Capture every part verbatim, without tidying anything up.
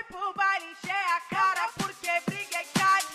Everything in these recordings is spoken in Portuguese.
pro baile encher a cara, porque briguei caro.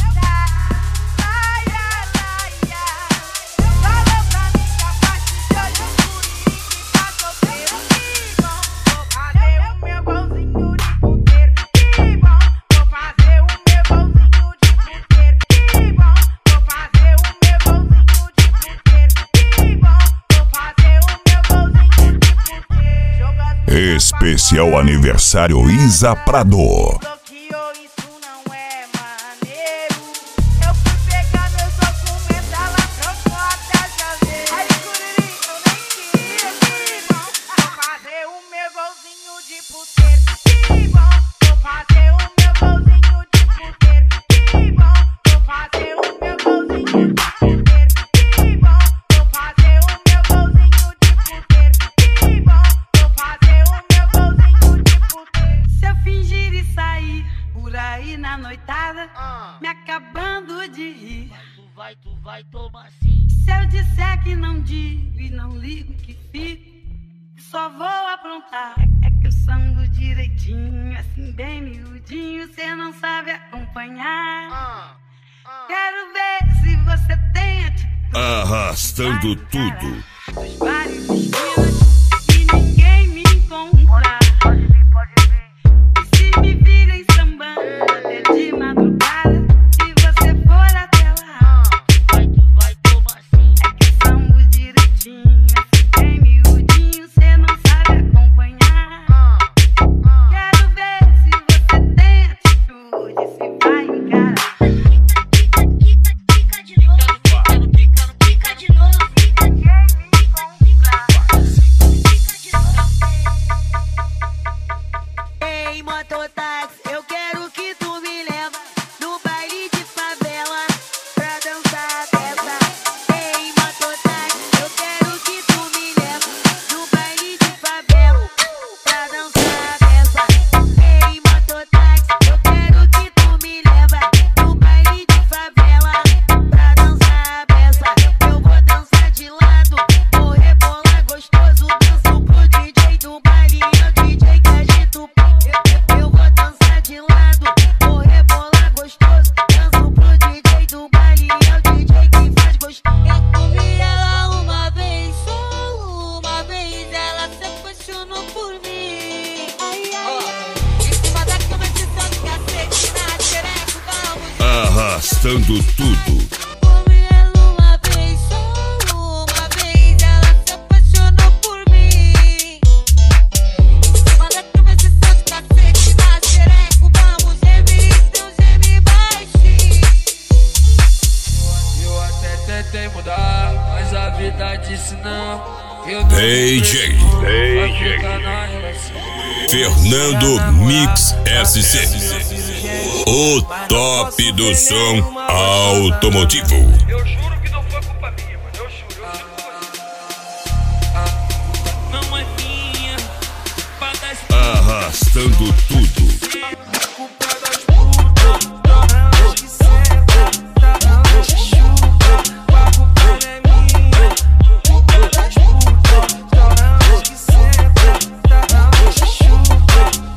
Falou pra mim que a partir de hoje o Curique tá solteiro. Que bom, vou fazer o meu golzinho de puteiro. Que bom, vou fazer o meu golzinho de puteiro. Que bom, vou fazer o meu golzinho de puteiro. Que bom, vou fazer o meu golzinho de puteiro. Especial aniversário Isa Prado. Bloqueou, isso não é maneiro. Eu fui pegar meus documentos, ela trocou até janeiro. Aí, Curique, eu nem queria. Que bom, vou fazer o meu golzinho de puteiro. Que bom, vou fazer o meu golzinho de puteiro. Que bom, vou fazer o meu golzinho de puteiro. Que bom, vou fazer o meu golzinho de puteiro. Que bom, vou fazer o meu golzinho de puteiro. Se eu fingir e sair por aí na noitada, me acabando de rir. Tu vai, tu vai tomar sim. Se eu disser que não digo e não ligo que fico, só vou aprontar. É, é que eu sango direitinho, assim bem miudinho, cê não sabe acompanhar. Ah, ah. Quero ver se você tem atitude. Arrastando tudo. Dos vários destinos e ninguém me encontra. Pode vir, pode vir. E se me virem sambando até de madrugada, se você for até lá, Tu vai, tu vai tomar sim. é que eu sambo direitinho, assim bem miudinho, cê não sabe acompanhar. Ah, ah. Quero ver se você tem atitude, se vai encarar. Pica, pica, pica de novo. Pica, no pica, no pica de novo. Pica, ninguém me encontrar. Pica de novo. Ei, mototáxi, eu quero que tu me leva no baile de favela pra dançar dessa. Ei, mototáxi, eu quero que tu me leva no baile de favela pra dançar dessa. Ei, mototáxi, eu quero que tu me leva no baile de favela pra dançar dessa. Eu vou dançar de lado, vou rebolar gostoso, danço pro D J do baile, é o D J que agita o pau. Eu, eu vou dançar de lado, vou rebolar gostoso, danço pro D J do baile, é o D J que faz gostoso. Eu comi ela uma vez, só uma vez, ela se apaixonou por mim. Ai, ai, em cima da cama de santo cacete, na xereca, vamos. Arrastando tudo. Comi ela uma vez, só uma vez, ela se apaixonou por mim. Em cima da cama de santo cacete, na xereca, vamos gemer, então geme baixinho. Eu até tentei mudar, mas a vida disse não. Eu não D J, vai ficar na relação. Fernando Mix S C. O top do som automotivo. Eu juro que não foi culpa minha, mano. Eu juro, eu juro que foi. Não é minha, pra dar esse Arrastando tudo. culpa das putas. Elas que sentam, elas que chutam. A culpa não é minha, culpa das putas. Elas que sentam, elas que chutam.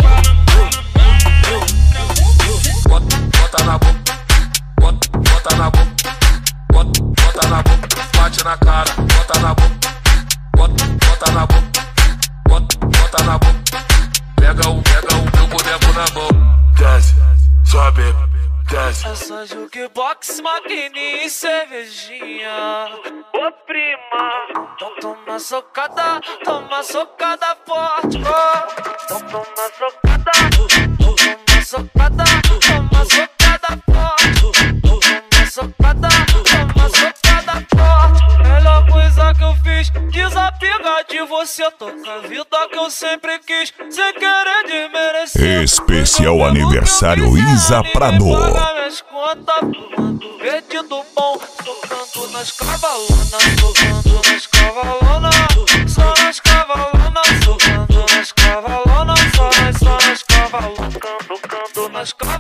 Bota na boca, bota, bota na boca, bota, bota na boca, bate na cara, bota na boca, bota, bota na boca, bota, bota na boca, pega o, pega o meu boneco na mão, desce, sobe, desce. É só jukebox, maquininha e cervejinha. Ô prima, então toma socada, toma socada forte. Oh, então toma socada, toma socada, toma socada forte. Toma socada, toma socada forte. Melhor coisa que eu fiz, desapegar de você. Tô com a vida que eu sempre quis, sem querer desmerecer. Especial aniversário Isa Prado. Minhas contas, fumando verde do bom, socando nas cavalonas, socando nas cavalonas, só nas cavalonas, socando nas cavalonas, só nas, só nas cavalonas, tocando nas cavalonas.